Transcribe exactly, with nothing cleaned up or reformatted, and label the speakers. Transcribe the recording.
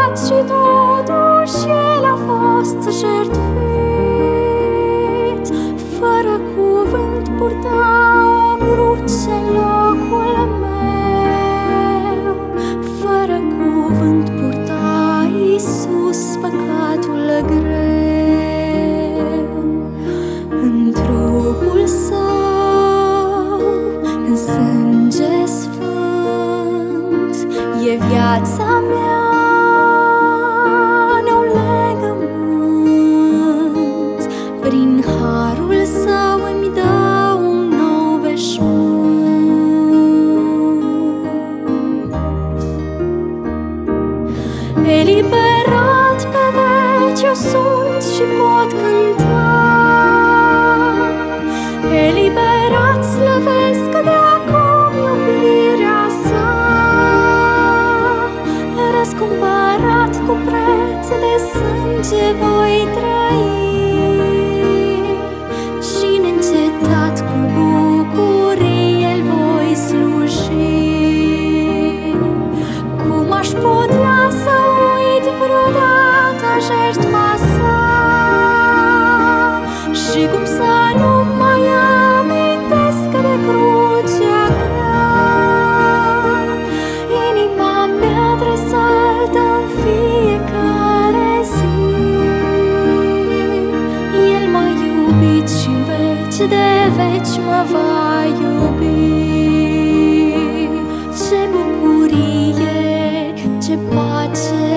Speaker 1: păcat și totuși El a fost jertfit. Fără cuvânt purta o cruce în locul meu, fără cuvânt purta Iisus păcatul greu. În trupul Său, în sânge sfânt, e viața mea, ne-o legământ. Prin harul Său îmi dă un nou veșmânt. Eliberat pe veci eu sunt și pot cânta, eliberat slăvesc de acum iubirea Sa. Răscumpărat cu preț de sânge voi trăi și neîncetat cu bucurie El voi sluji. Cum aș putea să uit vreodată jertfa Sa și cum să nu mai amintesc de crucea grea? Inima mea tresaltă în fiecare zi, El m-a iubit și-n veci de veci mă va iubi. Ce bucurie, ce pace